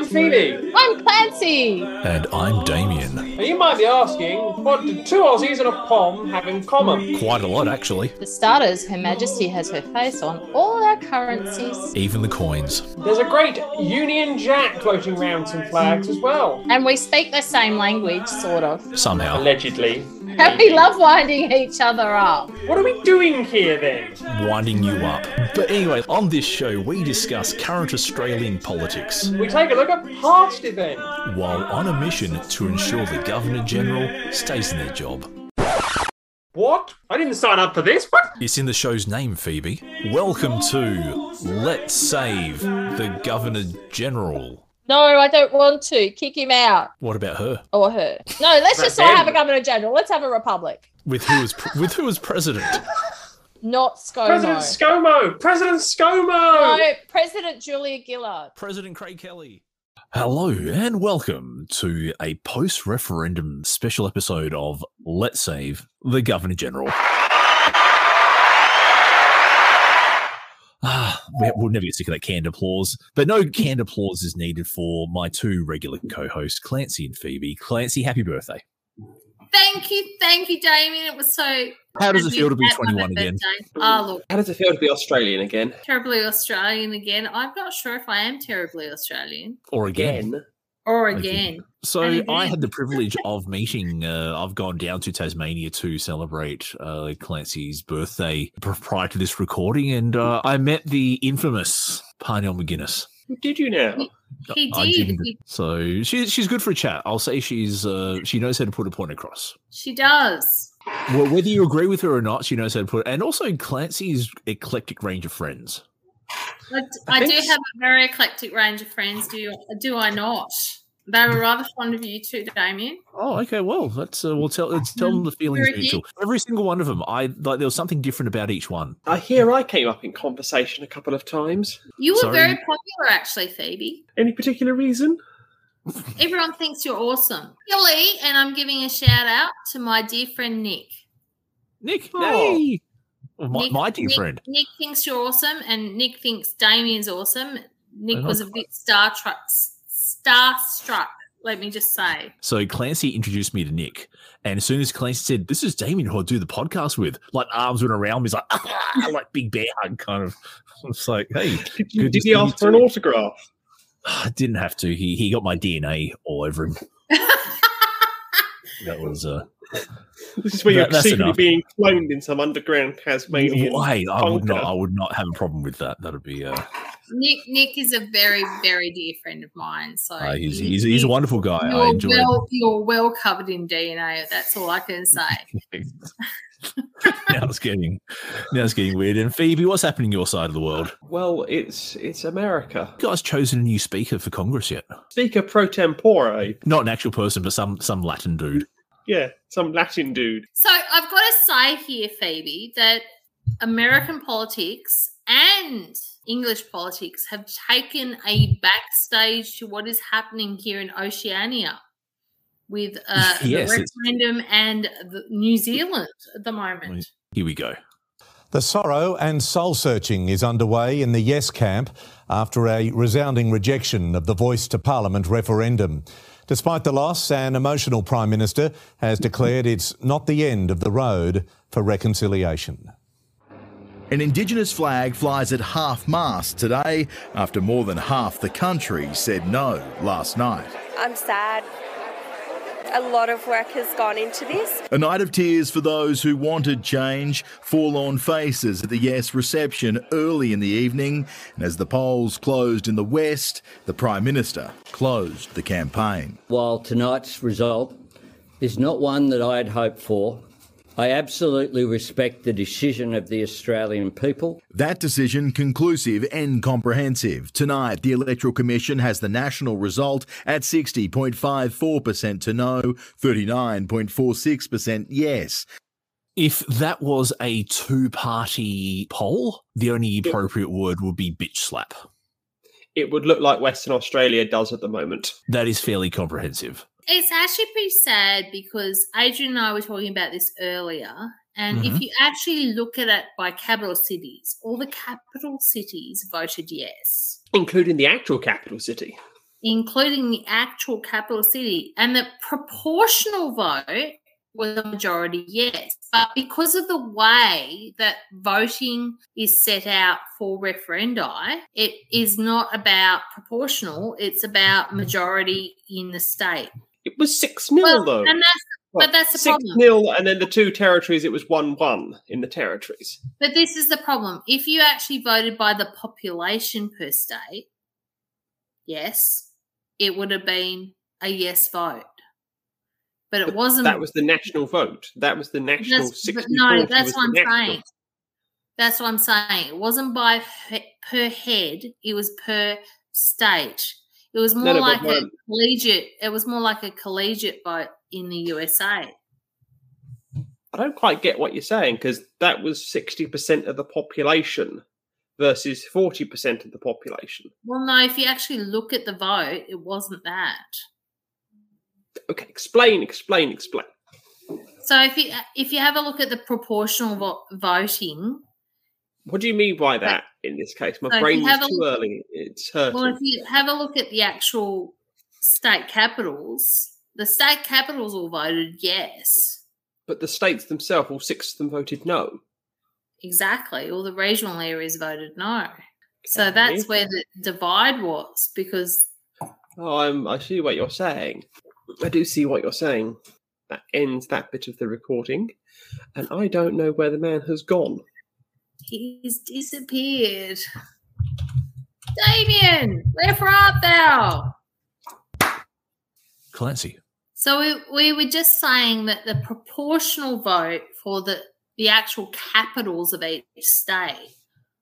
Phoebe. I'm Clancy. And I'm Damien. Now you might be asking, what do two Aussies and a POM have in common? Quite a lot, actually. For starters, Her Majesty has her face on all our currencies. Even the coins. There's a great Union Jack floating around some flags as well. And we speak the same language, sort of. Somehow. Allegedly. And we love winding each other up. What are we doing here then? Winding you up. But anyway, on this show, we discuss current Australian politics We take a look at past events. while on a mission to ensure the Governor-General stays in their job. What? I didn't sign up for this. What? It's in the show's name, Phoebe. Welcome to Let's Save the Governor-General. No, I don't want to. Kick him out. What about her? Or her. No, let's just not have a Governor General. Let's have a republic. With who as president? Not ScoMo. President ScoMo! President ScoMo! No, President Julia Gillard. President Craig Kelly. Hello and welcome to a post-referendum special episode of Let's Save the Governor-General. We'll never get sick of that canned applause, but no canned applause is needed for my two regular co-hosts, Clancy and Phoebe. Clancy, happy birthday. Thank you, Damien. It was so... How does it feel to be 21 again? Oh, look, How does it feel to be Australian again? terribly Australian again. I'm not sure if I am terribly Australian. Or again. Or Okay. again. So And again. I had the privilege of meeting, I've gone down to Tasmania to celebrate Clancy's birthday prior to this recording, and I met the infamous Parnell McGuinness. Did you now? He I did. didn't. So she's good for a chat. I'll say she knows how to put a point across. She does. Well, whether you agree with her or not, she knows how to put it. And also Clancy's eclectic range of friends. I do have a very eclectic range of friends, do I not? They were rather fond of you too, Damien. Oh, okay. Well, let's tell them the feelings Very mutual. Every single one of them, there was something different about each one. I hear I came up in conversation a couple of times. You were Sorry. very popular, actually, Phoebe. Any particular reason? Everyone thinks you're awesome. Really, and I'm giving a shout out to my dear friend Nick. Nick, Oh. hey, Nick- my dear friend. Nick thinks you're awesome, and Nick thinks Damien's awesome. Nick Oh, was a bit starstruck. Let me just say. So Clancy introduced me to Nick, and as soon as Clancy said, "This is Damien who I do the podcast with," like arms went around me, he's like, like big bear hug kind of. It's like, hey, Did good to he see you ask for an too. autograph? I didn't have to. He got my DNA all over him. That was This is where you're That's secretly enough. being cloned in some underground Tasmanian. Hey, I would bunker. not have a problem with that. That'd be Nick is a very, very dear friend of mine. So he's a wonderful guy. I enjoy him. You're well covered in DNA. That's all I can say. Now it's getting weird. And Phoebe, what's happening on your side of the world? Well, it's America. You guys chosen a new speaker for Congress yet? Speaker pro tempore. Not an actual person, but some Latin dude. Yeah, some Latin dude. So I've got to say here, Phoebe, that American politics and English politics have taken a backstage to what is happening here in Oceania with Yes, the referendum and New Zealand at the moment. Here we go. The sorrow and soul-searching is underway in the Yes camp after a resounding rejection of the Voice to Parliament referendum. Despite the loss, an emotional Prime Minister has declared it's not the end of the road for reconciliation. An Indigenous flag flies at half-mast today after more than half the country said no last night. I'm sad. A lot of work has gone into this. A night of tears for those who wanted change, forlorn faces at the Yes reception early in the evening, and as the polls closed in the West, the Prime Minister closed the campaign. While tonight's result is not one that I had hoped for, I absolutely respect the decision of the Australian people. That decision conclusive and comprehensive. Tonight, the Electoral Commission has the national result at 60.54% to no, 39.46% yes. If that was a two-party poll, the only appropriate word would be bitch slap. It would look like Western Australia does at the moment. That is fairly comprehensive. It's actually pretty sad because Adrian and I were talking about this earlier. And if you actually look at it by capital cities, all the capital cities voted yes. Including the actual capital city. including the actual capital city, and the proportional vote was a majority yes. But because of the way that voting is set out for referendi, it is not about proportional, it's about majority in the state. It was 6-0 though. And that's the problem. 6-0, and then the two territories, it was 1-1 in the territories. But this is the problem. If you actually voted by the population per state, yes, it would have been a yes vote. But it wasn't. That was the national vote. That was the national 60. No, that's what I'm saying. That's what I'm saying. It wasn't by per head. It was per state. It was more like a collegiate. It was more like a collegiate vote in the USA. I don't quite get what you're saying, because that was 60% of the population versus 40% of the population. Well, no, if you actually look at the vote, it wasn't that. Okay, explain. So if you have a look at the proportional voting. What do you mean by that in this case? My brain is too early. It's hurting. Well, if you have a look at the actual state capitals, the state capitals all voted yes. But the states themselves, all 6 of them voted no. Exactly. All the regional areas voted no. So that's where the divide was, because... Oh, I see what you're saying. I do see what you're saying. That ends that bit of the recording. And I don't know where the man has gone. He's disappeared. Damien, wherefore art thou? Clancy. So we were just saying that the proportional vote for the actual capitals of each state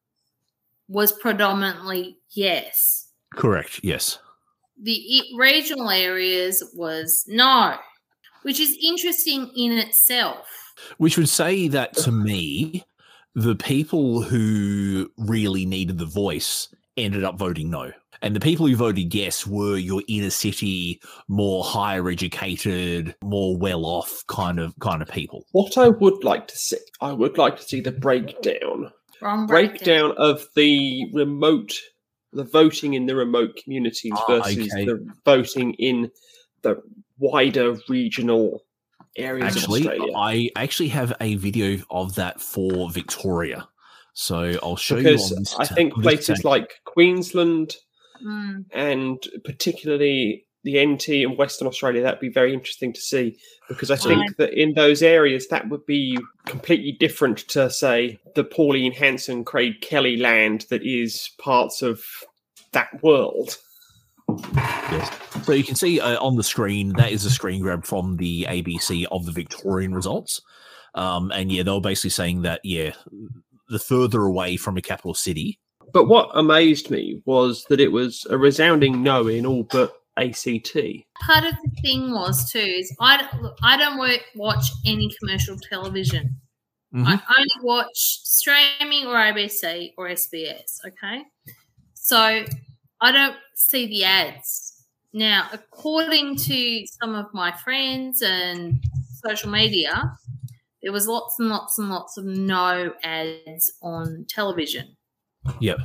was predominantly yes. Correct, yes. The regional areas was no, which is interesting in itself. Which would say that, to me, the people who really needed the voice ended up voting no. And the people who voted yes were your inner city, more higher educated, more well-off kind of people. What I would like to see, the breakdown. Breakdown of the voting in the remote communities versus the voting in the wider regional areas of Australia. I actually have a video of that for Victoria. So I'll show you. Because I think places like Queensland and particularly the NT and Western Australia, that'd be very interesting to see, because I think that in those areas that would be completely different to, say, the Pauline Hanson, Craig Kelly land that is parts of that world. Yes. So you can see on the screen, that is a screen grab from the ABC of the Victorian results. And yeah, they were basically saying that, the further away from a capital city. But what amazed me was that it was a resounding no in all but ACT. Part of the thing was too is I don't watch any commercial television. Mm-hmm. I only watch streaming or ABC or SBS. Okay, so I don't see the ads. Now, according to some of my friends and social media, there was lots and lots and lots of no ads on television. Yep.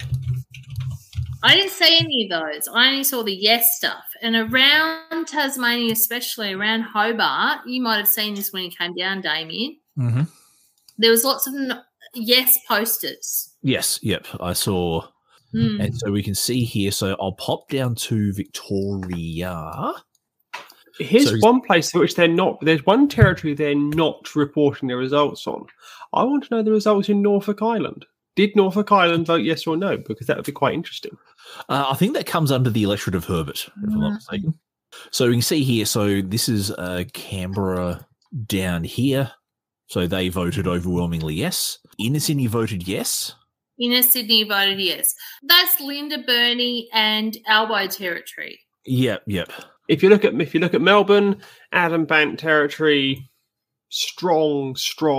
I didn't see any of those. I only saw the yes stuff. And around Tasmania, especially around Hobart, you might have seen this when you came down, Damien. Mm-hmm. There was lots of yes posters. Yes, yep, I saw. And so we can see here. So I'll pop down to Victoria. Here's one place which they're not. There's one territory they're not reporting the results on. I want to know the results in Norfolk Island. Did Norfolk Island vote yes or no? Because that would be quite interesting. I think that comes under the electorate of Herbert, if I'm not mistaken. So we can see here. So this is Canberra down here. So they voted overwhelmingly yes. Inner Sydney voted yes. Inner Sydney voted yes. That's Linda Burney and Albo territory. Yep. If you look at Melbourne, Adam Bant territory, strong.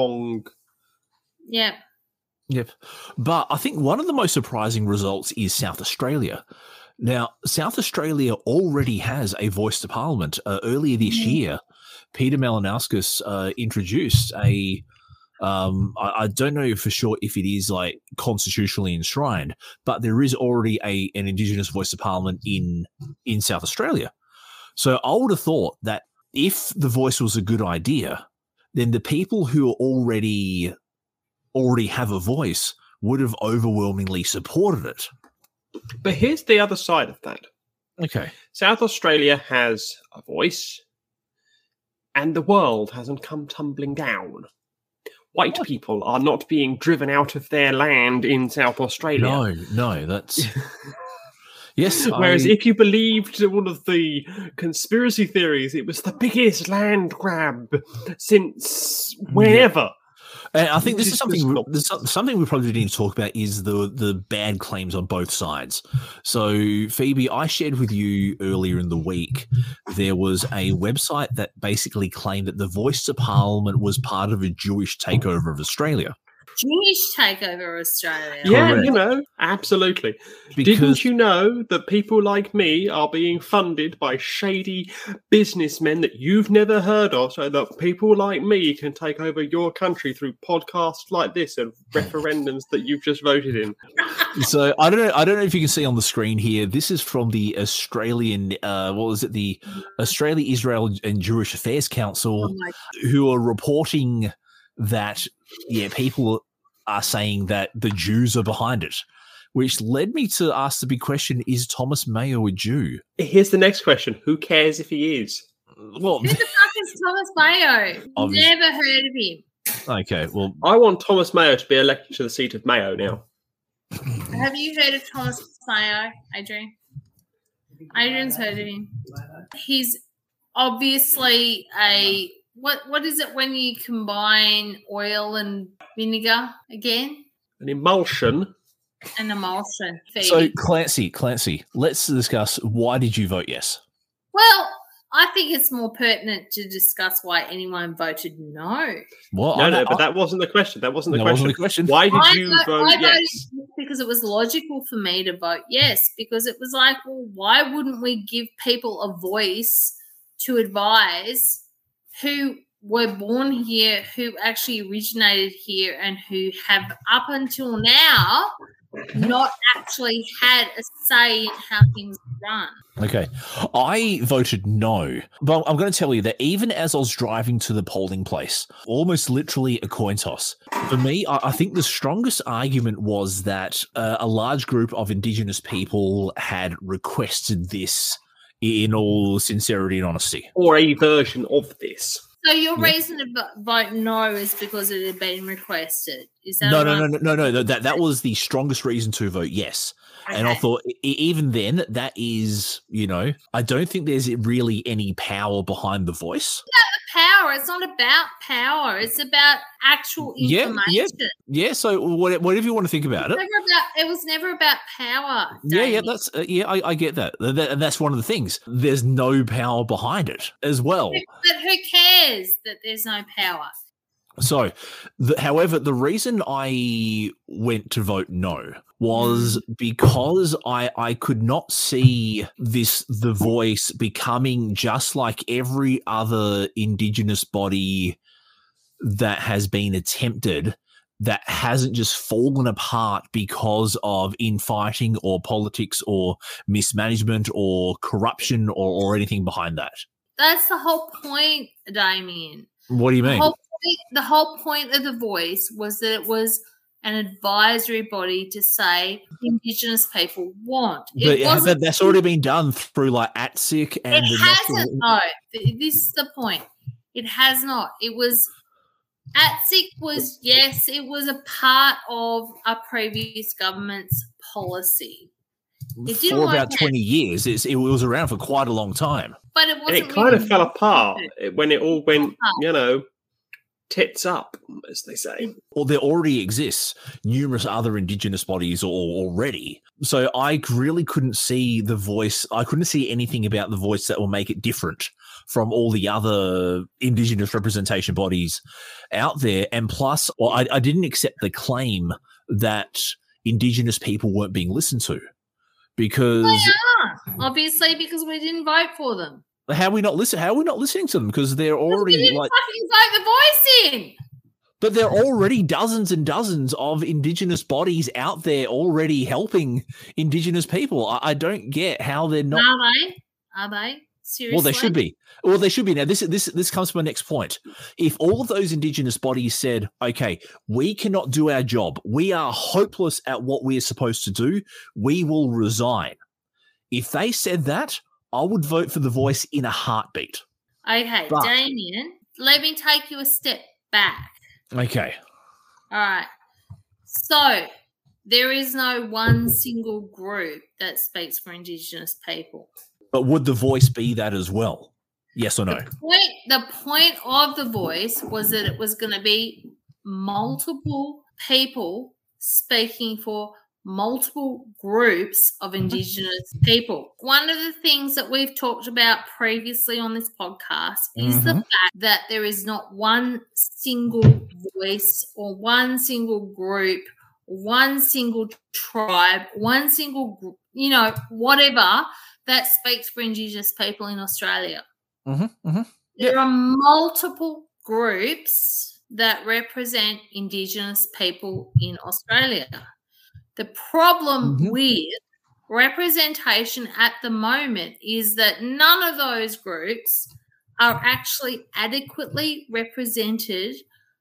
Yep. But I think one of the most surprising results is South Australia. Now, South Australia already has a voice to Parliament. Earlier this year, Peter Malinauskas introduced a I don't know for sure if it is like constitutionally enshrined, but there is already an Indigenous voice of Parliament in South Australia. So I would have thought that if the voice was a good idea, then the people who already have a voice would have overwhelmingly supported it. But here's the other side of that. Okay. South Australia has a voice, and the world hasn't come tumbling down. White people are not being driven out of their land in South Australia. No, that's... Yes. Whereas if you believed one of the conspiracy theories, it was the biggest land grab since whenever. Yeah. And I think this is something we probably need to talk about is the bad claims on both sides. So, Phoebe, I shared with you earlier in the week, there was a website that basically claimed that the Voice to Parliament was part of a Jewish takeover of Australia. Jewish takeover of Australia. Yeah, Correct. you know, absolutely. Didn't you know that people like me are being funded by shady businessmen that you've never heard of, so that people like me can take over your country through podcasts like this and referendums that you've just voted in? So I don't know if you can see on the screen here. This is from the Australian, the Australia, Israel and Jewish Affairs Council, who are reporting that people are saying that the Jews are behind it, which led me to ask the big question: is Thomas Mayo a Jew? Here's the next question: who cares if he is? Well, who the fuck is Thomas Mayo? Never heard of him. Okay, well, I want Thomas Mayo to be elected to the seat of Mayo now. Have you heard of Thomas Mayo, Adrian? Adrian's heard of him. He's obviously a what is it when you combine oil and vinegar again? An emulsion. An emulsion. So Clancy, let's discuss why did you vote yes? Well, I think it's more pertinent to discuss why anyone voted no. Well, but that wasn't the question. That wasn't the question. Why did you vote yes? Voted because it was logical for me to vote yes, because it was like, well, why wouldn't we give people a voice to advise who were born here, who actually originated here, and who have up until now not actually had a say in how things run? Okay. I voted no, but I'm going to tell you that even as I was driving to the polling place, almost literally a coin toss, for me, I think the strongest argument was that a large group of Indigenous people had requested this in all sincerity and honesty. Or a version of this. So your reason to vote no is because it had been requested. Is that No. That was the strongest reason to vote yes. Okay. And I thought even then, that is, I don't think there's really any power behind the voice. Power. It's not about power. It's about actual information. Yeah. So whatever you want to think about it. It was never about power. Damien. I get that. And that's one of the things. There's no power behind it as well. But who cares that there's no power? So, however, the reason I went to vote no was because I could not see the voice becoming just like every other Indigenous body that has been attempted that hasn't just fallen apart because of infighting or politics or mismanagement or corruption or anything behind that. That's the whole point, Damien. What do you mean? The whole point of the voice was that it was an advisory body to say Indigenous people want. But that's already been done through like ATSIC and it hasn't. No, this is the point. It has not. It was ATSIC was it was a part of a previous government's policy. For about 20 years. It was around for quite a long time. But it wasn't. And it kind of fell apart when it all went, tits up, as they say. Well, there already exists numerous other Indigenous bodies already. So I really couldn't see the voice. I couldn't see anything about the voice that will make it different from all the other Indigenous representation bodies out there. And plus, I didn't accept the claim that Indigenous people weren't being listened to because they are, obviously, because we didn't vote for them. How are we not listening to them? Because they're already we didn't fucking vote the voice in. But there are already dozens and dozens of Indigenous bodies out there already helping Indigenous people. I don't get how they're not. Are they? Seriously? Well, they should be. Well, they should be. Now, this comes to my next point. If all of those Indigenous bodies said, okay, we cannot do our job, we are hopeless at what we are supposed to do, we will resign. If they said that, I would vote for The Voice in a heartbeat. Okay, But- Damien, let me take you a step back. Okay. All right. So there is no one single group that speaks for Indigenous people. But would The Voice be that as well? Yes or no? The point of The Voice was that it was going to be multiple people speaking for multiple groups of Indigenous people. One of the things that we've talked about previously on this podcast is the fact that there is not one single voice or one single group, one single tribe, one single, whatever that speaks for Indigenous people in Australia. There are multiple groups that represent Indigenous people in Australia. The problem with representation at the moment is that none of those groups are actually adequately represented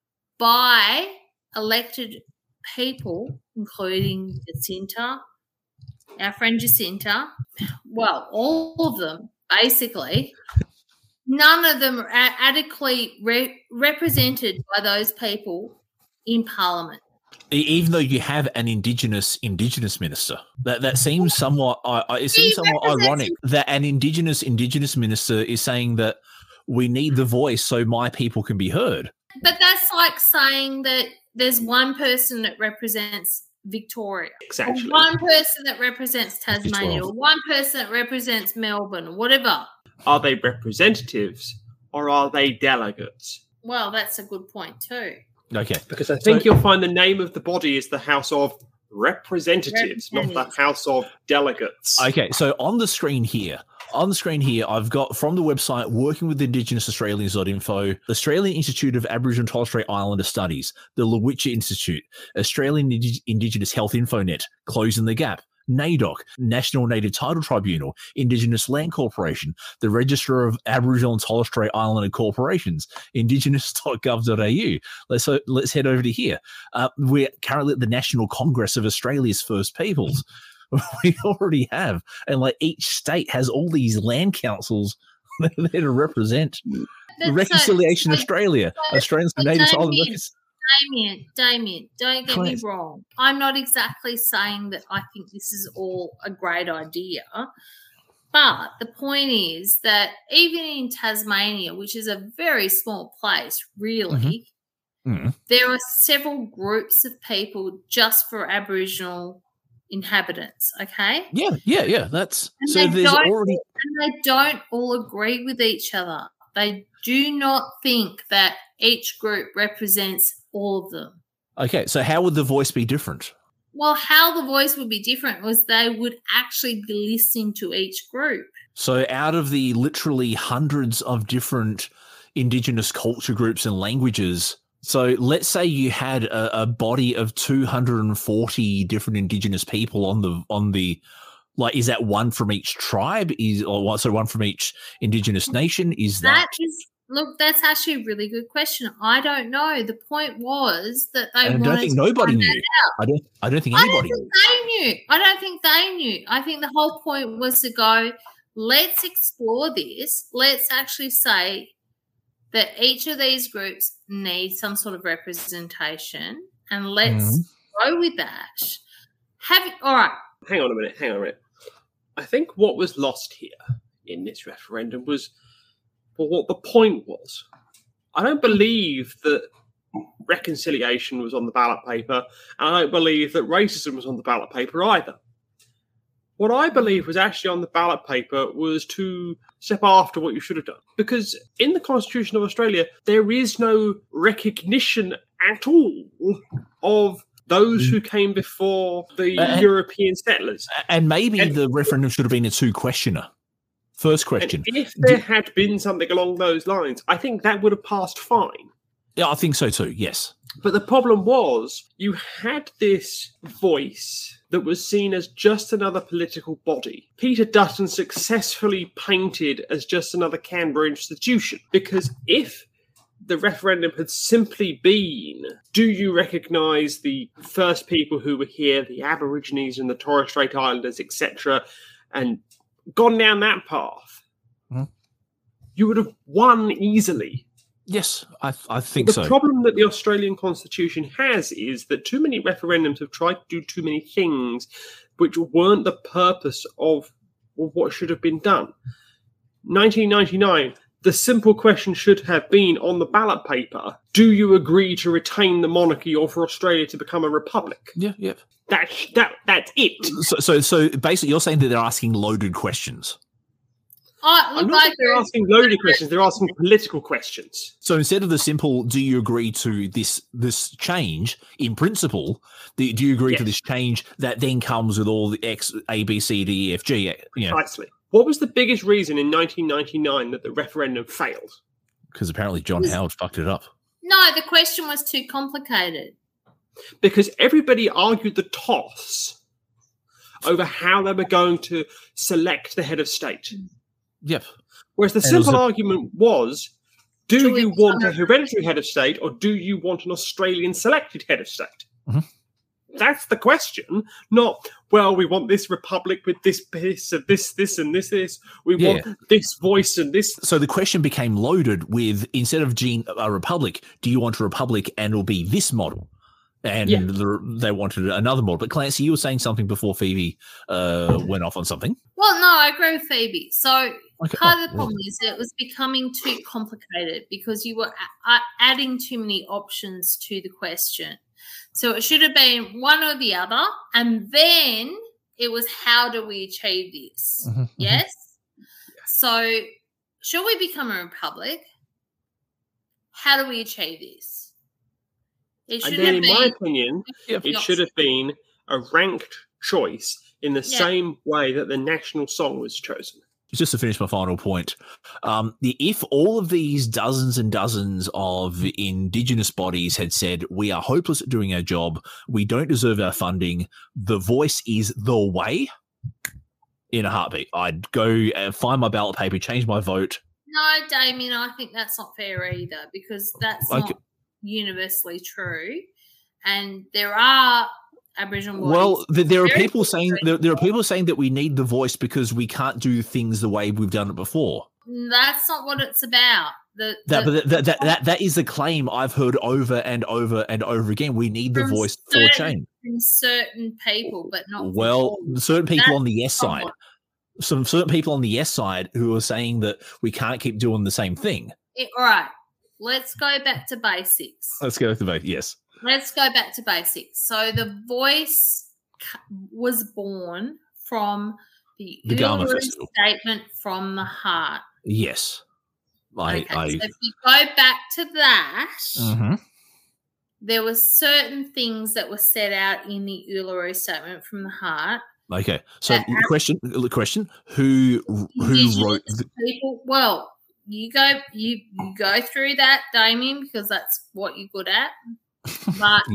by elected people, including Jacinta, our friend Jacinta. Well, all of them, basically. None of them are adequately represented by those people in Parliament. Even though you have an Indigenous minister, that seems somewhat ironic that an Indigenous minister is saying that we need The Voice so my people can be heard. But that's like saying that there's one person that represents Victoria, Exactly. or one person that represents Tasmania, or one person that represents Melbourne, or whatever. Are they representatives or are they delegates? Well, that's a good point too. Okay. Because I think you'll find the name of the body is the House of Representatives, not the House of Delegates. Okay, so on the screen here, I've got from the website Working with Indigenous Australians.info, Australian Institute of Aboriginal and Torres Strait Islander Studies, the Lowitja Institute, Australian Indigenous Health Infonet, Closing the Gap, NAIDOC, National Native Title Tribunal, Indigenous Land Corporation, the Register of Aboriginal and Torres Strait Islander Corporations, indigenous.gov.au. Let's head over to here. We're currently at the National Congress of Australia's First Peoples. We already have, and like each state has all these land councils there to represent. Reconciliation Australia, Australians and Native Island. Damien, don't get me wrong. I'm not exactly saying that I think this is all a great idea. But the point is that even in Tasmania, which is a very small place, really, there are several groups of people just for Aboriginal inhabitants, okay? Yeah. That's and so there's already and they don't all agree with each other. They do not think that each group represents all of them. Okay, so how would The Voice be different? Well, how The Voice would be different was they would actually be listening to each group. So out of the literally hundreds of different Indigenous culture groups and languages, so let's say you had a body of 240 different Indigenous people on the like, is that one from each tribe? So one from each Indigenous nation? Look, that's actually a really good question. I don't know. The point was that they wanted don't think nobody knew. I don't think anybody knew. I don't think they knew. I think the whole point was to go, let's explore this. Let's actually say that each of these groups needs some sort of representation, and let's go with that. All right. Hang on a minute. I think what was lost here in this referendum was what the point was. I don't believe that reconciliation was on the ballot paper, and I don't believe that racism was on the ballot paper either. What I believe was actually on the ballot paper was to step after what you should have done. Because in the Constitution of Australia, there is no recognition at all of those who came before the European settlers. And maybe the referendum should have been a two-questioner. First question. And if there had been something along those lines, I think that would have passed fine. Yeah, I think so too, yes. But the problem was you had this voice that was seen as just another political body. Peter Dutton successfully painted as just another Canberra institution. Because if the referendum had simply been, do you recognise the first people who were here, the Aborigines and the Torres Strait Islanders, etc., and gone down that path, you would have won easily. Yes, I think so. The problem that the Australian Constitution has is that too many referendums have tried to do too many things which weren't the purpose of what should have been done. 1999, the simple question should have been on the ballot paper, do you agree to retain the monarchy or for Australia to become a republic? Yeah. That's it. So basically you're saying that they're asking loaded questions. I'm not saying they're asking loaded questions, they're asking political questions. So instead of the simple, do you agree to this change in principle, do you agree to this change that then comes with all the X, A, B, C, D, E, F, G? Precisely. What was the biggest reason in 1999 that the referendum failed? Because apparently John Howard fucked it up. No, the question was too complicated. Because everybody argued the toss over how they were going to select the head of state. Yep. Whereas the simple argument was, do you want a hereditary head of state or do you want an Australian selected head of state? Mm-hmm. That's the question, not, well, we want this republic with this piece of this, and this. We want this voice and this. So the question became loaded with, instead of a republic, do you want a republic and it'll be this model? And they wanted another model. But Clancy, you were saying something before Phoebe went off on something. Well, no, I agree with Phoebe. So part of the problem is it was becoming too complicated because you were adding too many options to the question. So it should have been one or the other, and then it was how do we achieve this? Mm-hmm. Yes? So should we become a republic? How do we achieve this? And then, in my opinion, it should have been a ranked choice in the same way that the national song was chosen. Just to finish my final point, if all of these dozens and dozens of Indigenous bodies had said, we are hopeless at doing our job, we don't deserve our funding, the voice is the way, in a heartbeat, I'd go and find my ballot paper, change my vote. No, Damien, I think that's not fair either because that's not universally true. And there are Aboriginal bodies. Well, there are people saying that we need the voice because we can't do things the way we've done it before. That's not what it's about. That is the claim I've heard over and over and over again. We need the voice for change. From certain people, but not certain people on the yes side. Some certain people on the yes side who are saying that we can't keep doing the same thing. All right, let's go back to basics. Let's go to basics. Yes. Let's go back to basics. So the voice was born from the Garma Festival statement from the heart. Yes. So if you go back to that, there were certain things that were set out in the Uluru Statement from the Heart. Okay. So question, who wrote the people? Well, you go through that, Damien, because that's what you're good at. But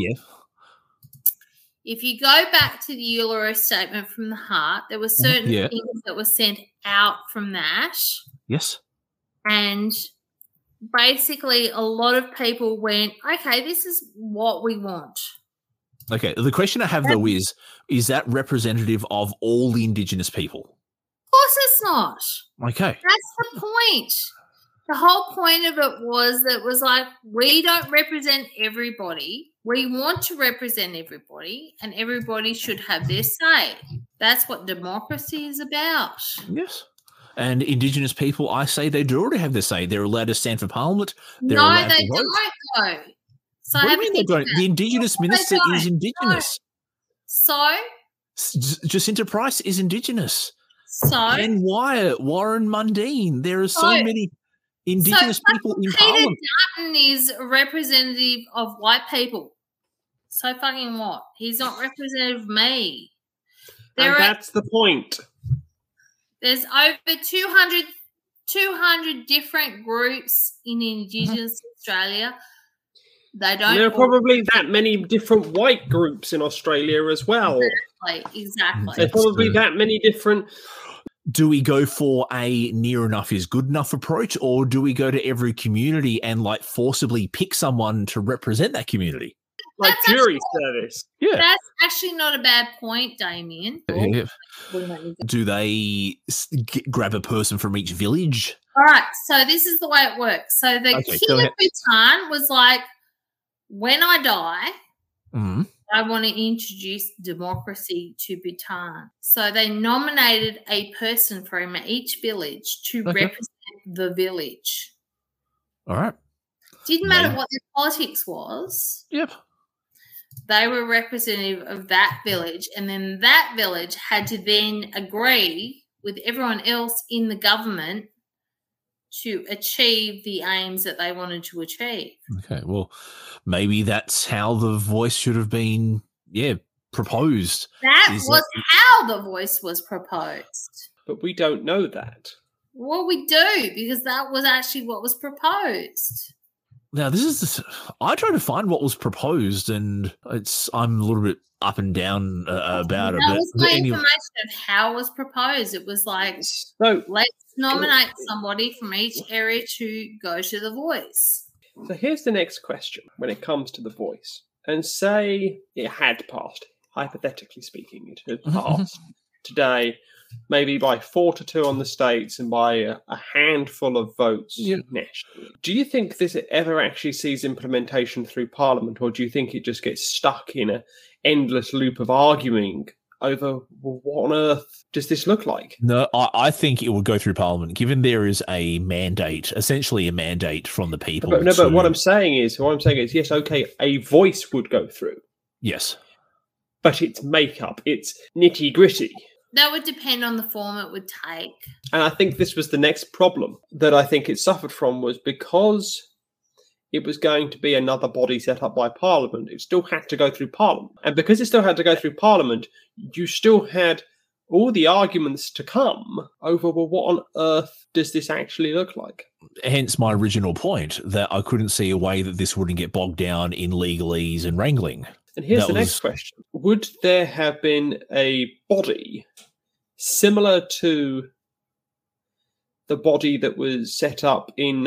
if you go back to the Uluru Statement from the Heart, there were certain things that were sent out from that. Yes. And basically a lot of people went, okay, this is what we want. Okay. The question I have, though, is that representative of all the Indigenous people? Of course it's not. Okay. That's the point. The whole point of it was that it was like, we don't represent everybody. We want to represent everybody, and everybody should have their say. That's what democracy is about. Yes. And Indigenous people, I say they do already have their say. They're allowed to stand for Parliament. No, they don't, though. So what do you mean they don't? The Indigenous minister is Indigenous. So? Jacinta Price is Indigenous. So? And Wyatt, Warren Mundine. There are so many Indigenous people in Parliament. Peter Dutton is a representative of white people. So fucking what? He's not representative of me. And that's the point. There's over 200 different groups in Indigenous Australia. They don't. There are probably that many different white groups in Australia as well. Exactly. There's probably that many different. Do we go for a near enough is good enough approach, or do we go to every community and like forcibly pick someone to represent that community? Like jury service. Yeah. That's actually not a bad point, Damien. Yeah. Do they grab a person from each village? All right, so this is the way it works. So the King of Bhutan was like, when I die, I want to introduce democracy to Bhutan. So they nominated a person from each village to represent the village. All right. Didn't matter what their politics was. Yep. They were representative of that village, and then that village had to then agree with everyone else in the government to achieve the aims that they wanted to achieve. Okay, well, maybe that's how the voice should have been, proposed. That was how the voice was proposed. But we don't know that. Well, we do, because that was actually what was proposed. Now, I tried to find what was proposed, and I'm a little bit up and down about it. That was my information of how it was proposed. It was like, let's nominate somebody from each area to go to the voice. So here's the next question when it comes to the voice. And say it had passed, hypothetically speaking, it had passed today, maybe by 4-2 on the states and by a handful of votes nationally. Do you think this ever actually sees implementation through Parliament, or do you think it just gets stuck in an endless loop of arguing over what on earth does this look like? No, I think it will go through Parliament, given there is a mandate, essentially a mandate from the people. But what I'm saying is, yes, okay, a voice would go through. Yes. But it's makeup, it's nitty-gritty. That would depend on the form it would take. And I think this was the next problem that I think it suffered from, was because it was going to be another body set up by Parliament, it still had to go through Parliament. And because it still had to go through Parliament, you still had all the arguments to come over, well, what on earth does this actually look like? Hence my original point that I couldn't see a way that this wouldn't get bogged down in legalese and wrangling. And here's the next question. Would there have been a body similar to the body that was set up in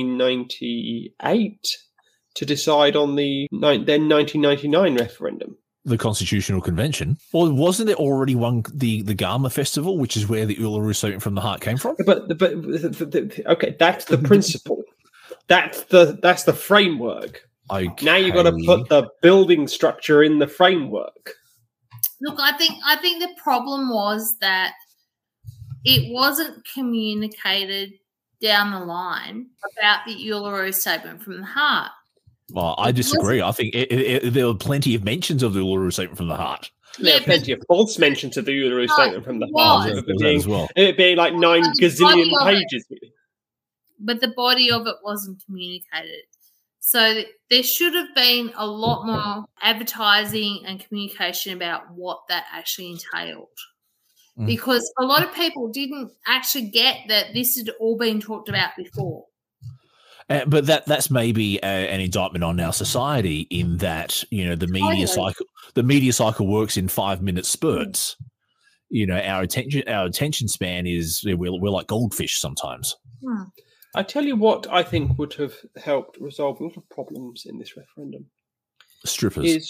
1998 to decide on the then 1999 referendum? The Constitutional Convention? Or wasn't there already one, the Garma Festival, which is where the Uluru Statement from the Heart came from? But okay, that's the principle. That's the framework. Okay. Now you've got to put the building structure in the framework. Look, I think the problem was that it wasn't communicated down the line about the Uluru Statement from the Heart. Well, I disagree. I think there were plenty of mentions of the Uluru Statement from the Heart. There are plenty of false mentions of the Uluru Statement from the Heart. It being like 9 gazillion pages. But the body of it wasn't communicated. So there should have been a lot more advertising and communication about what that actually entailed. Because a lot of people didn't actually get that this had all been talked about before. But that's maybe an indictment on our society, in that, the media cycle works in 5-minute spurts. Our attention span is, we're like goldfish sometimes. I tell you what I think would have helped resolve a lot of problems in this referendum. Strippers.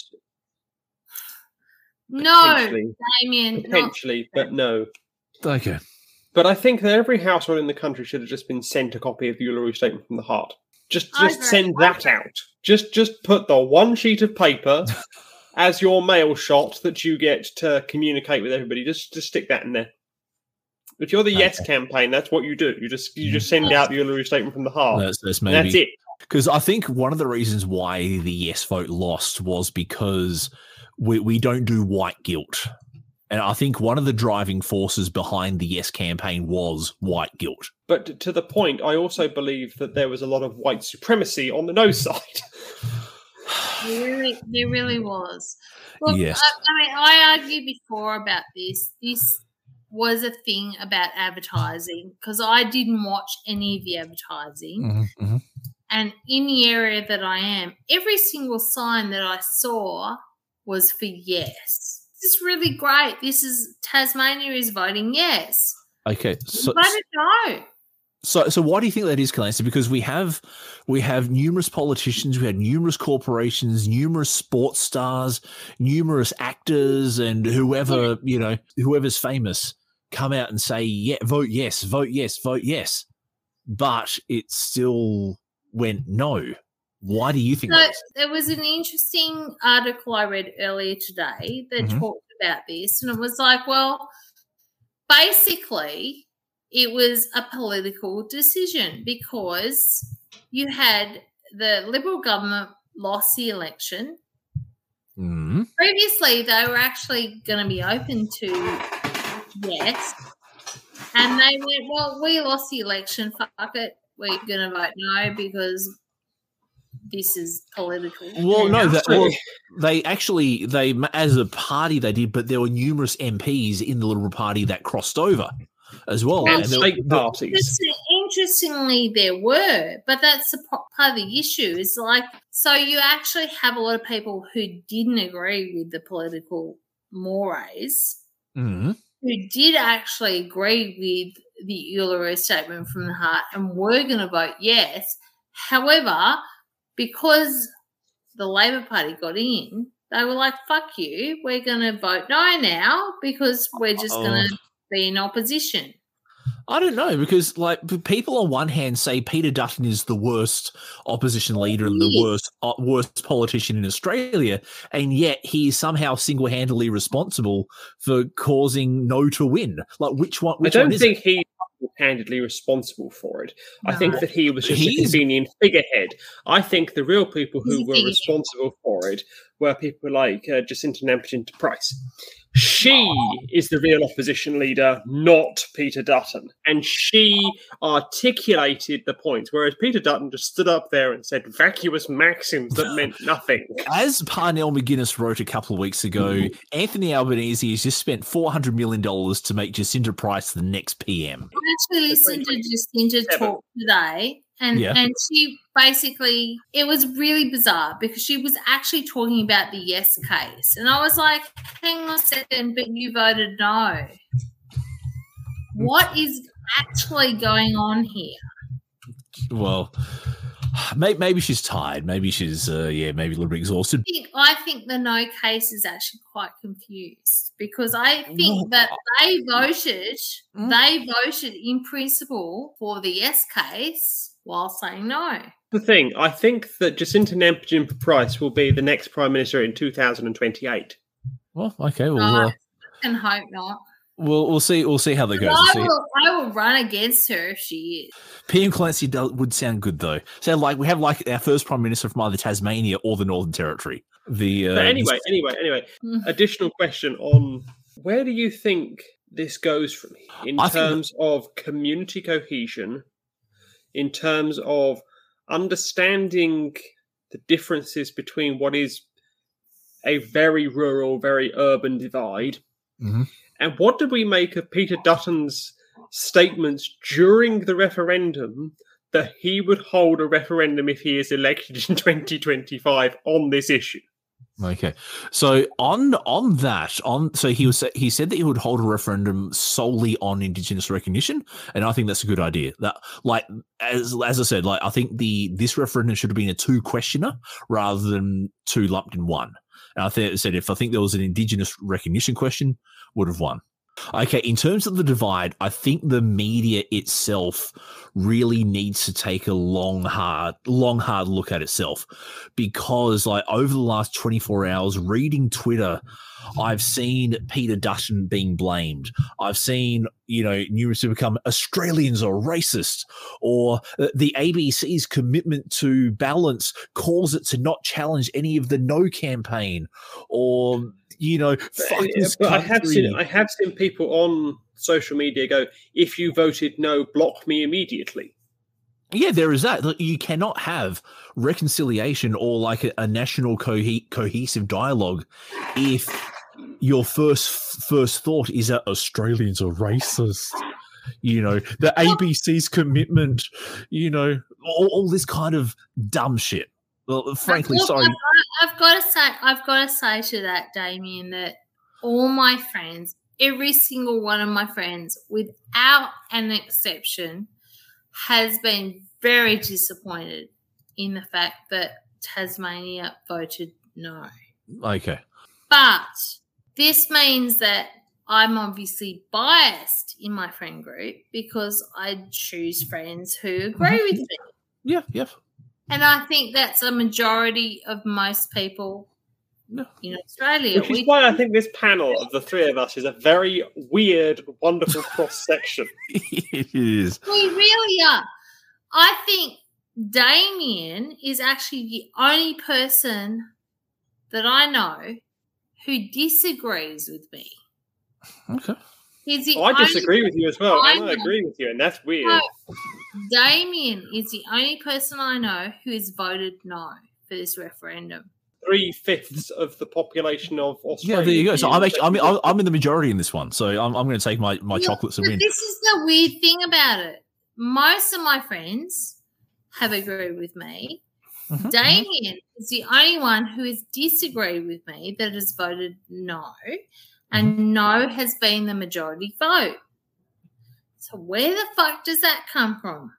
No, Damien. Potentially, but no. Okay. But I think that every household in the country should have just been sent a copy of the Uluru Statement from the Heart. Just send that out. Just put the one sheet of paper as your mail shot that you get to communicate with everybody. Just stick that in there. If you're the Yes campaign, that's what you do. You just send out the Uluru Statement from the Heart. That's it. Because I think one of the reasons why the Yes vote lost was because we don't do white guilt. And I think one of the driving forces behind the Yes campaign was white guilt. But to the point, I also believe that there was a lot of white supremacy on the no side. There really was. Look, yes. I argued before about this. This was a thing about advertising, because I didn't watch any of the advertising. And in the area that I am, every single sign that I saw was for yes. This is really great. Tasmania is voting yes. Okay. So, voted no. So why do you think that is, Clancy? Because we have numerous politicians, we had numerous corporations, numerous sports stars, numerous actors, and whoever's famous come out and say, yeah, vote yes, vote yes, vote yes. But it still went no. Why do you think that? There was an interesting article I read earlier today that talked about this, and it was like, well, basically it was a political decision because you had the Liberal government lost the election. Mm-hmm. Previously, they were actually going to be open to yes, and they went, well, we lost the election, fuck it, we're going to vote no because this is political. Well, no, they as a party they did, but there were numerous MPs in the Liberal Party that crossed over as well. And state parties. Interestingly, there were, but that's part of the issue. Is like, so you actually have a lot of people who didn't agree with the political mores, mm-hmm. who did actually agree with the Uluru Statement from the Heart and were going to vote yes. However, because the Labor Party got in, they were like, fuck you, we're going to vote no now because we're just going to be in opposition. I don't know, because like people on one hand say Peter Dutton is the worst opposition leader and the worst politician in Australia, and yet he is somehow single-handedly responsible for causing no to win. Like which one? I don't think he's single-handedly responsible for it. No. I think that he was just a convenient figurehead. I think the real people who were responsible for it were people like Jacinta Nampijinta-Price. She is the real opposition leader, not Peter Dutton. And she articulated the point, whereas Peter Dutton just stood up there and said vacuous maxims that meant nothing. As Parnell McGuinness wrote a couple of weeks ago, Anthony Albanese has just spent $400 million to make Jacinta Price the next PM. I actually listened to Jacinta talk today. And she basically, it was really bizarre because she was actually talking about the yes case. And I was like, hang on a second, but you voted no. What is actually going on here? Well, maybe she's tired. Maybe she's, maybe a little bit exhausted. I think the no case is actually quite confused because I think that they voted in principle for the yes case while saying no. The thing, I think that Jacinta Nampijinta-Price will be the next Prime Minister in 2028. Well, okay. Well, I can hope not. We'll see how that goes. I will run against her if she is. PM Clancy would sound good though. So like we have like our first Prime Minister from either Tasmania or the Northern Territory. But anyway. Additional question on where do you think this goes from here in terms of community cohesion? In terms of understanding the differences between what is a very rural, very urban divide, mm-hmm. and what did we make of Peter Dutton's statements during the referendum that he would hold a referendum if he is elected in 2025 on this issue? Okay, so he said that he would hold a referendum solely on Indigenous recognition, and I think that's a good idea. That, like, as I said, like I think this referendum should have been a 2-questioner rather than 2 lumped in one. And I think if there was an Indigenous recognition question, would have won. Okay, in terms of the divide, I think the media itself really needs to take a long, hard look at itself because, like, over the last 24 hours, reading Twitter, I've seen Peter Dutton being blamed. I've seen, numerous have become Australians are racist, or the ABC's commitment to balance calls it to not challenge any of the No campaign, or fuck this country. I have seen people on social media go, if you voted no, block me immediately. Yeah, there is that. You cannot have reconciliation or like a national cohesive dialogue if your first thought is that Australians are racist. You know, the ABC's commitment, you know, all this kind of dumb shit. Well, frankly, sorry. I've got to say to that, Damien, that all my friends, every single one of my friends, without an exception, has been very disappointed in the fact that Tasmania voted no. Okay. But this means that I'm obviously biased in my friend group because I choose friends who agree with me. Yeah, yeah. And I think that's a majority of most people in Australia. Which is why I think this panel of the three of us is a very weird, wonderful cross-section. It is. We really are. I think Damien is actually the only person that I know who disagrees with me. Okay. I disagree with you as well. I agree with you, and that's weird. No, Damien is the only person I know who has voted no for this referendum. 3/5 of the population of Australia. Yeah, there you go. So I'm in the majority in this one. So I'm going to take my chocolates and win. This is the weird thing about it. Most of my friends have agreed with me. Mm-hmm. Damien is the only one who has disagreed with me that has voted no, and no has been the majority vote. So where the fuck does that come from?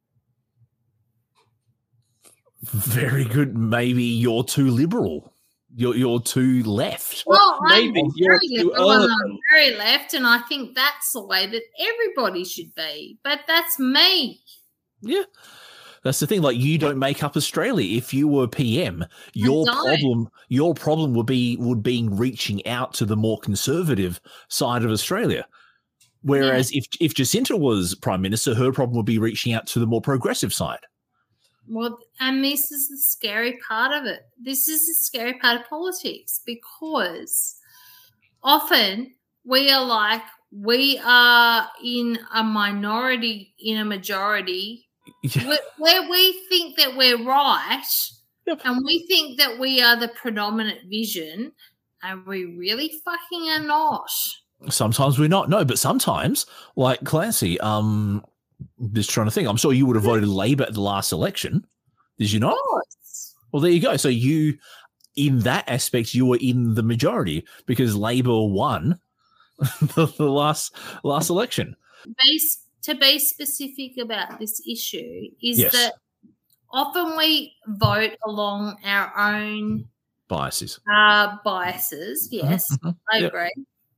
Very good. Maybe you're too liberal. You're too left. Well, maybe you're too urban. I'm very left, and I think that's the way that everybody should be. But that's me. Yeah. That's the thing. Like, you don't make up Australia. If you were PM, your problem would be reaching out to the more conservative side of Australia. Whereas if Jacinta was Prime Minister, her problem would be reaching out to the more progressive side. Well, and this is the scary part of it. This is the scary part of politics, because often we are in a minority, in a majority, where we think that we're right, and we think that we are the predominant vision, and we really fucking are not. Sometimes we're not. No, but sometimes, like Clancy, just trying to think. I'm sure you would have voted Labor at the last election. Did you not? Of course. Well, there you go. So you, in that aspect, you were in the majority because Labor won the last election. To be specific about this issue is that often we vote along our own biases. Yes, I agree.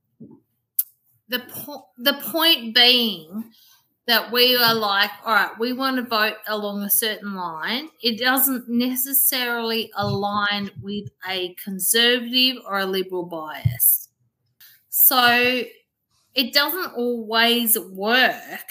The point being that we are like, all right, we want to vote along a certain line. It doesn't necessarily align with a conservative or a liberal bias. So it doesn't always work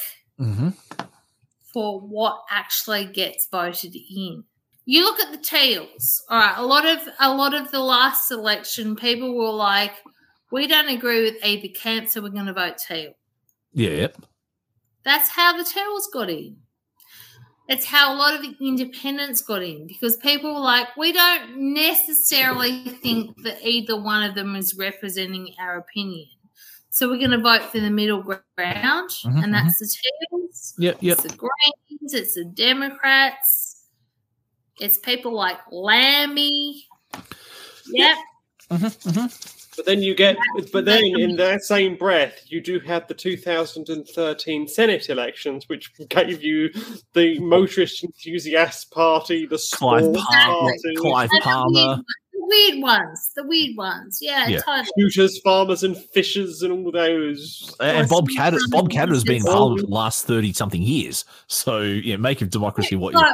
for what actually gets voted in. You look at the Teals. All right, a lot of the last election, people were like, we don't agree with either camp, so we're going to vote Teal. Yeah. That's how the Teals got in. It's how a lot of the independents got in, because people were like, we don't necessarily think that either one of them is representing our opinion. So we're going to vote for the middle ground, and that's the Teals. It's the Greens, it's the Democrats, it's people like Lammy. Yep. But then in that same breath, you do have the 2013 Senate elections, which gave you the motorist enthusiast party, the sports party, Clive Palmer. The weird ones. Yeah. Totally. Shooters, farmers and fishers and all those. And Bob Catter has been in Parliament the last 30-something years. So, yeah, make of democracy what you...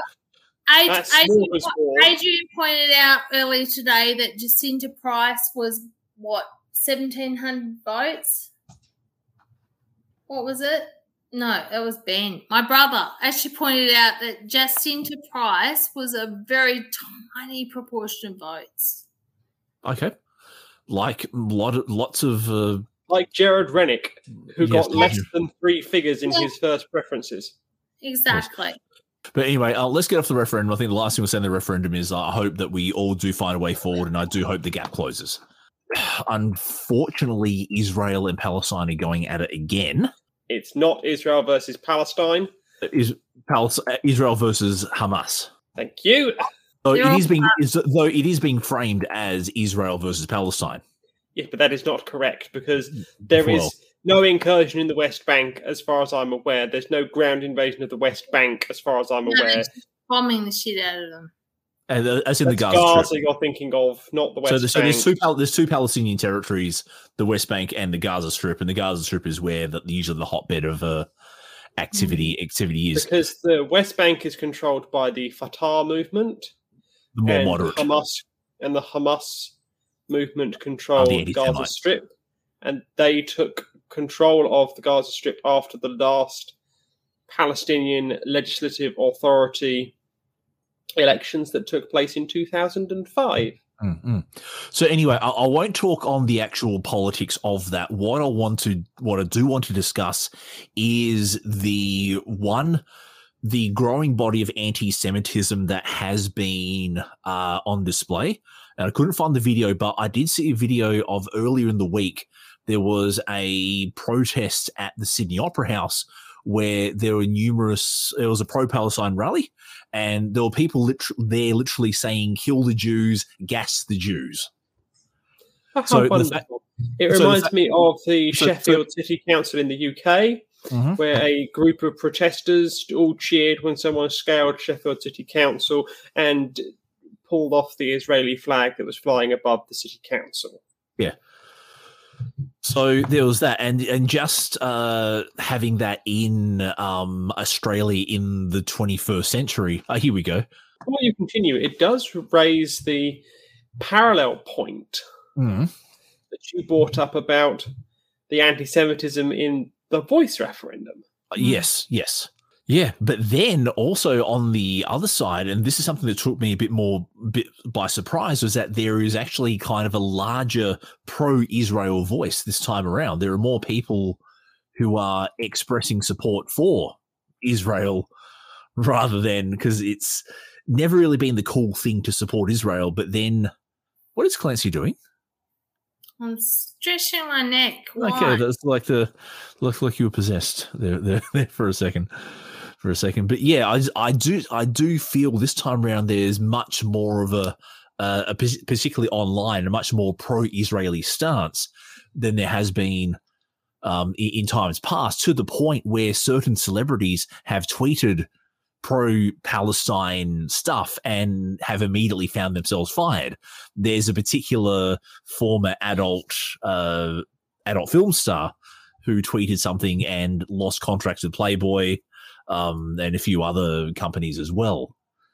Adrian pointed out earlier today that Jacinta Price was, 1,700 votes? What was it? No, it was Ben. My brother actually pointed out that Jacinta Price was a very tiny proportion of votes. Okay. Like lots of... like Gerard Rennick, who got less than 3 figures in his first preferences. Exactly. Yes. But anyway, let's get off the referendum. I think the last thing we'll say in the referendum is I hope that we all do find a way forward, and I do hope the gap closes. Unfortunately, Israel and Palestine are going at it again. It's not Israel versus Palestine. Israel versus Hamas. Thank you. So it is being framed as Israel versus Palestine. Yeah, but that is not correct because there is no incursion in the West Bank, as far as I'm aware. There's no ground invasion of the West Bank, as far as I'm aware. Bombing the shit out of them. And as in That's the Gaza Strip. you're thinking of, not the West Bank. So there's two Palestinian territories, the West Bank and the Gaza Strip, and the Gaza Strip is where usually the hotbed of activity is. Because the West Bank is controlled by the Fatah movement, the more moderate. The Hamas movement control the Gaza Strip, and they took control of the Gaza Strip after the last Palestinian Legislative Authority elections that took place in 2005. Mm-hmm. So anyway, I won't talk on the actual politics of that. What I do want to discuss is the growing body of anti-Semitism that has been on display. And I couldn't find the video, but I did see a video of earlier in the week. There was a protest at the Sydney Opera House where there were it was a pro-Palestine rally, and there were people literally saying, "Kill the Jews, gas the Jews." It reminds me of the Sheffield City Council in the UK, where a group of protesters all cheered when someone scaled Sheffield City Council and pulled off the Israeli flag that was flying above the city council. Yeah. So there was that, and just having that in Australia in the 21st century. Here we go. Before you continue, it does raise the parallel point that you brought up about the anti-Semitism in the Voice referendum. Yes. Yeah, but then also on the other side, and this is something that took me a bit by surprise, was that there is actually kind of a larger pro-Israel voice this time around. There are more people who are expressing support for Israel rather than, because it's never really been the cool thing to support Israel. But then, what is Clancy doing? I'm stretching my neck. Why? Okay, that's like you were possessed there for a second. But yeah, I do feel this time around there's much more of a particularly online, a much more pro-Israeli stance than there has been in times past, to the point where certain celebrities have tweeted pro-Palestine stuff and have immediately found themselves fired. There's a particular former adult film star who tweeted something and lost contracts with Playboy, and a few other companies as well.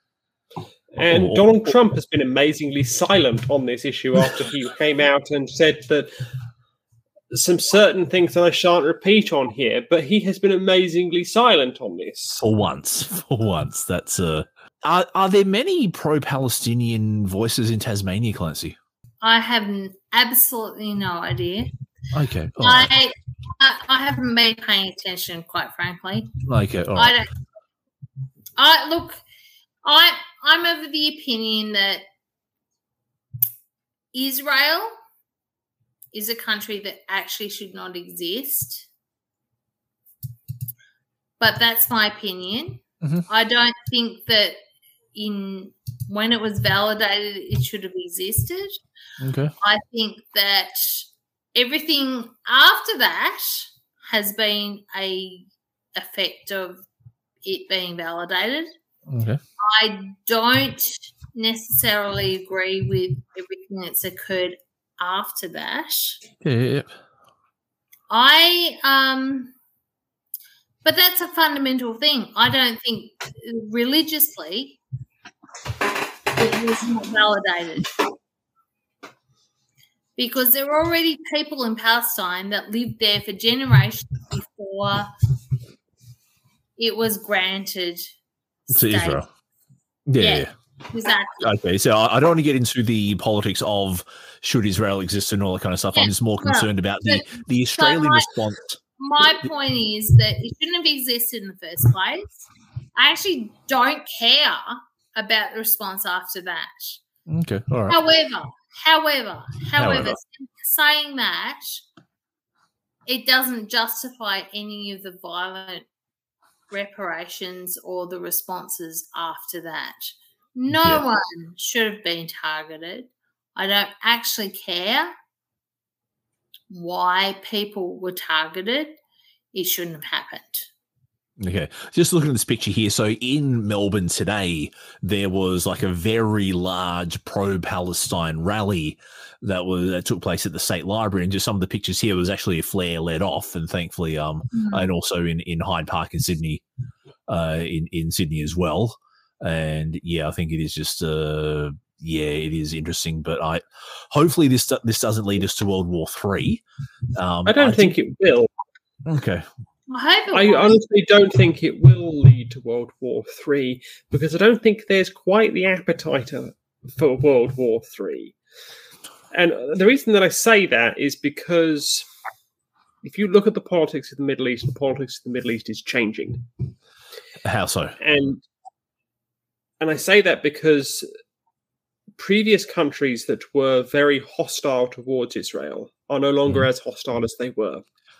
And Donald Trump has been amazingly silent on this issue after he came out and said that some certain things that I shan't repeat on here, but he has been amazingly silent on this. For once. That's Are there many pro-Palestinian voices in Tasmania, Clancy? I have absolutely no idea. Okay. I haven't been paying attention, quite frankly. Okay. All right. I'm of the opinion that Israel is a country that actually should not exist. But that's my opinion. Mm-hmm. I don't think that when it was validated, it should have existed. Okay. I think that everything after that has been a effect of it being validated. Okay. I don't necessarily agree with everything that's occurred after that. Yeah. But that's a fundamental thing. I don't think religiously it was not validated. Because there were already people in Palestine that lived there for generations before it was granted to Israel. Yeah. Exactly. Okay, so I don't want to get into the politics of should Israel exist and all that kind of stuff. I'm just more concerned about the Australian response. My point is that it shouldn't have existed in the first place. I actually don't care about the response after that. Okay, all right. However, saying that, it doesn't justify any of the violent reparations or the responses after that. No one should have been targeted. I don't actually care why people were targeted. It shouldn't have happened. Okay, just looking at this picture here. So in Melbourne today, there was like a very large pro-Palestine rally that took place at the State Library, and just some of the pictures here was actually a flare let off, and thankfully, and also in Hyde Park in Sydney, in Sydney as well. And yeah, I think it is just it is interesting, but hopefully this doesn't lead us to World War III. I don't think it will. Okay. I honestly don't think it will lead to World War III, because I don't think there's quite the appetite for World War III. And the reason that I say that is because if you look at the politics of the Middle East, the politics of the Middle East is changing. How so? And I say that because previous countries that were very hostile towards Israel are no longer as hostile as they were.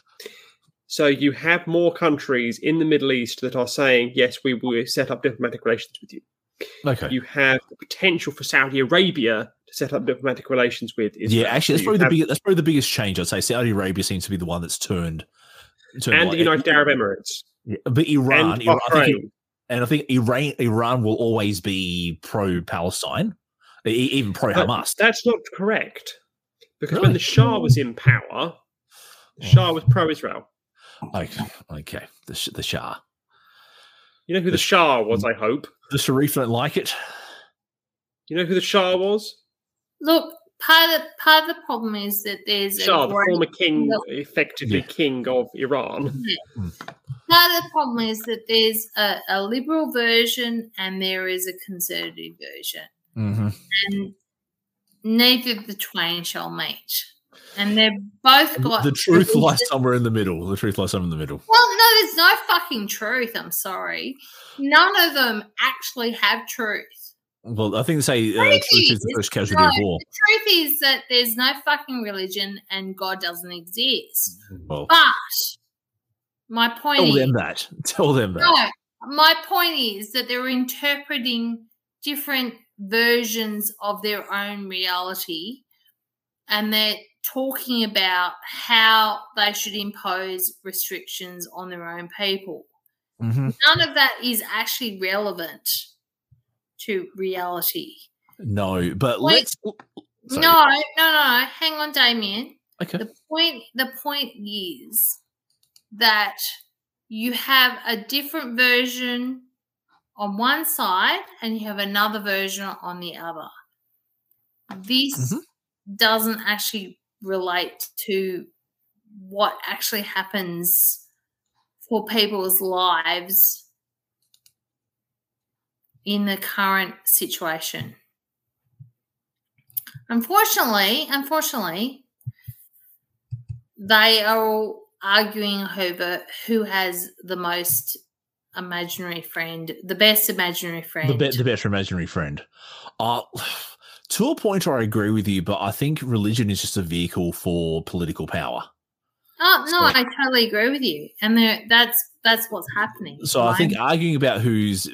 So you have more countries in the Middle East that are saying, yes, we will set up diplomatic relations with you. Okay. You have the potential for Saudi Arabia to set up diplomatic relations with Israel. Yeah, actually, that's probably the biggest change, I'd say. Saudi Arabia seems to be the one that's turned and the United Arab Emirates. Yeah, but Iran, and I think Iran will always be pro-Palestine, even pro-Hamas. That's not correct. Because when the Shah was in power, the Shah was pro-Israel. Okay. The Shah. You know who the Shah was, I hope? The Sharif don't like it. You know who the Shah was? Look, part of the problem is that there's Shah, the former king, effectively king of Iran. Yeah. Part of the problem is that there's a liberal version and there is a conservative version. Mm-hmm. And neither of the twain shall meet. And they've both got... The truth lies somewhere in the middle. The truth lies somewhere in the middle. Well, no, there's no fucking truth. I'm sorry. None of them actually have truth. Well, I think they say truth is the first casualty of war. The truth is that there's no fucking religion and God doesn't exist. Well, but my point tell is... Tell them that. No, my point is that they're interpreting different versions of their own reality, and they're talking about how they should impose restrictions on their own people. Mm-hmm. None of that is actually relevant to reality. No, but No. Hang on, Damien. Okay. The point is that you have a different version on one side and you have another version on the other. This doesn't actually relate to what actually happens for people's lives in the current situation. Unfortunately, they are all arguing over who has the most imaginary friend, the best imaginary friend. The best imaginary friend. To a point, I agree with you, but I think religion is just a vehicle for political power. Oh no, I totally agree with you, and that's what's happening. So I think arguing about whose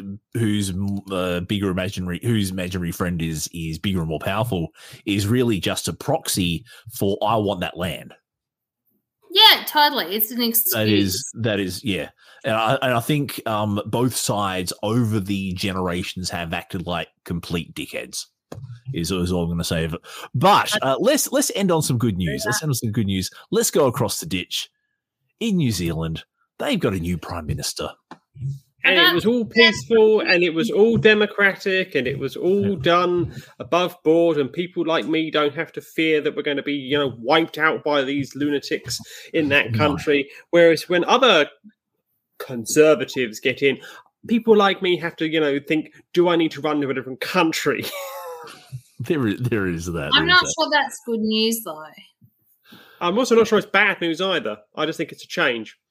imaginary friend is bigger and more powerful is really just a proxy for I want that land. Yeah, totally. It's an excuse. That is, yeah. And I think both sides over the generations have acted like complete dickheads. Is all I'm going to say of it. But let's end on some good news. Let's end on some good news. Let's go across the ditch. In New Zealand, they've got a new prime minister. And it was all peaceful, and it was all democratic, and it was all done above board, and people like me don't have to fear that we're going to be, wiped out by these lunatics in that country. Whereas when other conservatives get in, people like me have to, think, do I need to run to a different country? There is that. I'm not sure that's good news, though. I'm also not sure it's bad news either. I just think it's a change.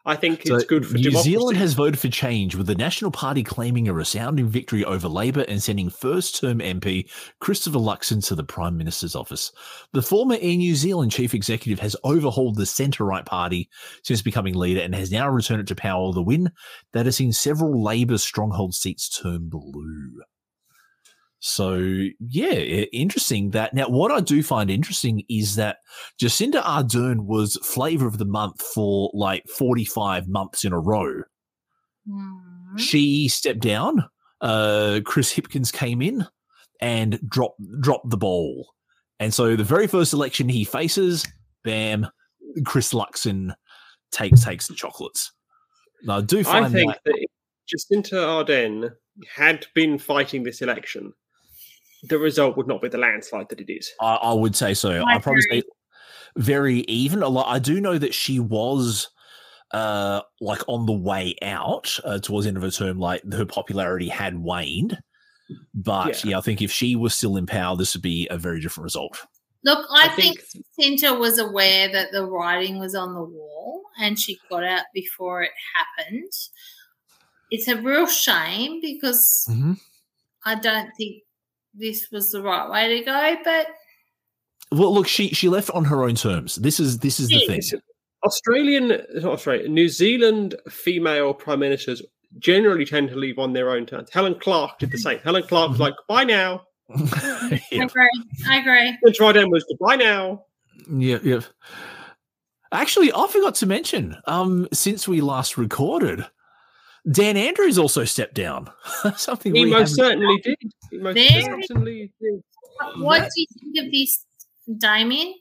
I think it's good for New democracy. Zealand has voted for change, with the National Party claiming a resounding victory over Labor and sending first-term MP Christopher Luxon to the Prime Minister's office. The former Air New Zealand chief executive has overhauled the centre-right party since becoming leader and has now returned it to power with a win that has seen several Labor stronghold seats turn blue. So, yeah, interesting that. Now, what I do find interesting is that Jacinda Ardern was flavour of the month for like 45 months in a row. Mm. She stepped down. Chris Hipkins came in and dropped the ball. And so the very first election he faces, bam, Chris Luxon takes the chocolates. Now, I do find I think that if Jacinda Ardern had been fighting this election, the result would not be the landslide that it is. I would say so. I'd probably say very even. I do know that she was like on the way out towards the end of her term, like her popularity had waned. But yeah, I think if she was still in power, this would be a very different result. Look, I think Jacinda was aware that the writing was on the wall and she got out before it happened. It's a real shame because I don't think this was the right way to go, but well, look, she left on her own terms. This is the thing. New Zealand female prime ministers generally tend to leave on their own terms. Helen Clark did the same. Helen Clark was like, "Bye now." I agree. And Trident was goodbye now. Yeah. Actually, I forgot to mention, since we last recorded, Dan Andrews also stepped down. Something he most certainly did. What do you think of this, Damien?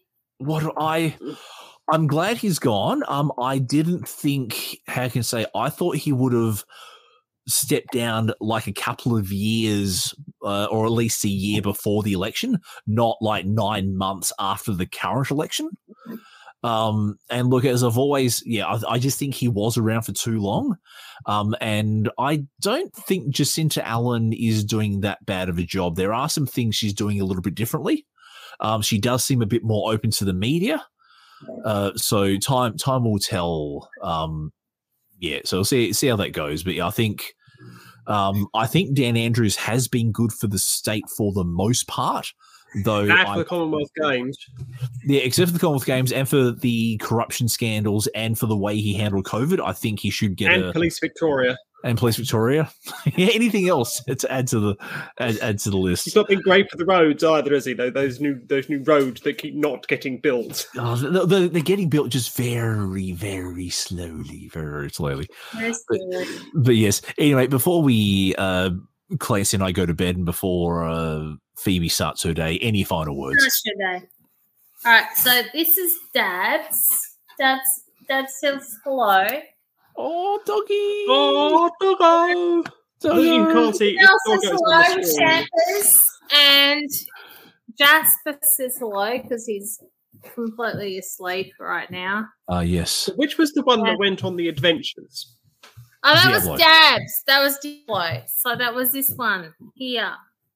I'm glad he's gone. I didn't think, how can I say, I thought he would have stepped down like a couple of years or at least a year before the election, not like 9 months after the current election. And look, as I've always, I just think he was around for too long. And I don't think Jacinta Allen is doing that bad of a job. There are some things she's doing a little bit differently. She does seem a bit more open to the media. So time will tell. So we'll see how that goes. But yeah, I think Dan Andrews has been good for the state for the most part. Though for the Commonwealth Games. Yeah, except for the Commonwealth Games and for the corruption scandals and for the way he handled COVID, I think he should get Police Victoria. And Police Victoria. Yeah, anything else to add to the list. He's not been great for the roads either, has he? Those new roads that keep not getting built. Oh, they're getting built just very, very slowly, very slowly. But yes. Anyway, before we Clancy and I go to bed and before Phoebe starts her day, any final words? All right, so this is Dad's. Dad says hello. Oh, doggy. Oh, doggo. You can't see. Dad says hello, Champers. And Jasper says hello because he's completely asleep right now. Yes. So which was the one that went on the adventures? Oh, that was Dad's. That was Diablo. So that was this one here.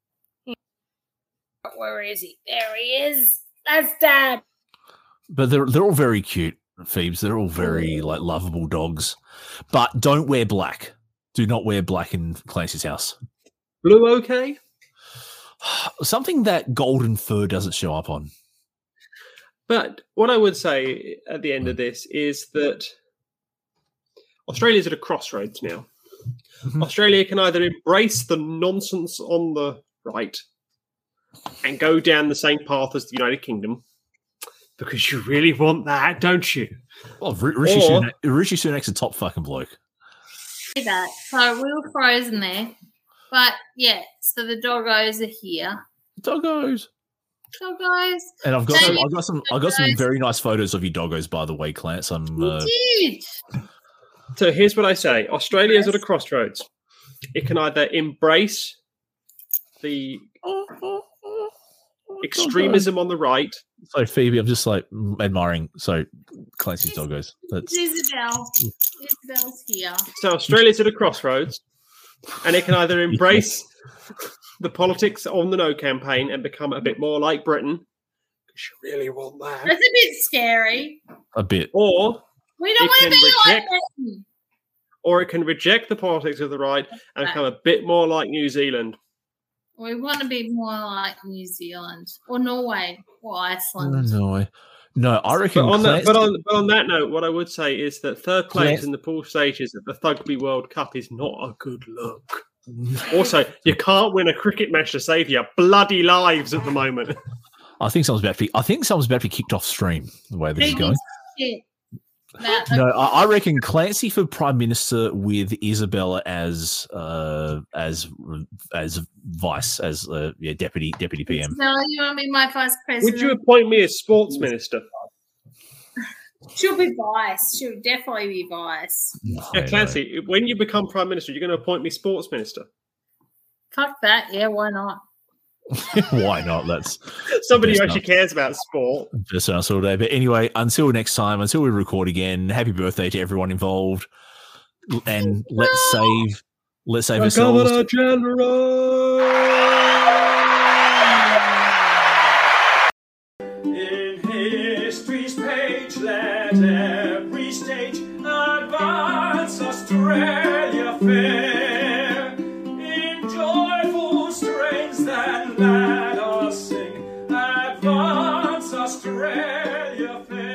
Where is he? There he is. That's Dad. But they're all very cute, Phoebes. They're all very like lovable dogs. But don't wear black. Do not wear black in Clancy's house. Blue okay? Something that golden fur doesn't show up on. But what I would say at the end of this is that Australia's at a crossroads now. Australia can either embrace the nonsense on the right and go down the same path as the United Kingdom, because you really want that, don't you? Well, Rishi Sunak's a top fucking bloke. That. So we were frozen there. But yeah, so the doggos are here. Doggos. And I've got some very nice photos of your doggos, by the way, Clance. You did. So here's what I say. Australia's at a crossroads. It can either embrace the extremism on the right. So Phoebe, I'm just like admiring. So Clancy's doggos. Isabel's here. So Australia's at a crossroads, and it can either embrace the politics on the No campaign and become a bit more like Britain, because you really want that. That's a bit scary. A bit. Or We don't want to be like them. Or it can reject the politics of the right and become a bit more like New Zealand. We want to be more like New Zealand or Norway or Iceland. No, I reckon. But on that note, what I would say is that third place in the pool stages at the Thugby World Cup is not a good look. Also, you can't win a cricket match to save your bloody lives at the moment. I think someone's about to be kicked off stream. The way this is going. No, I reckon Clancy for Prime Minister with Isabella as vice, as deputy PM. No, you want to be my vice president? Would you appoint me as sports minister? She'll be vice. She'll definitely be vice. Yeah, Clancy, when you become Prime Minister, you're going to appoint me sports minister. Fuck that. Yeah, why not? Why not? That's somebody who actually cares about sport. Just our sort of day. But anyway, until next time, until we record again, happy birthday to everyone involved, and let's save ourselves. Governor General. In history's page, let every stage advance Australia fair in joyful strains that let us sing. Advance Australia fair.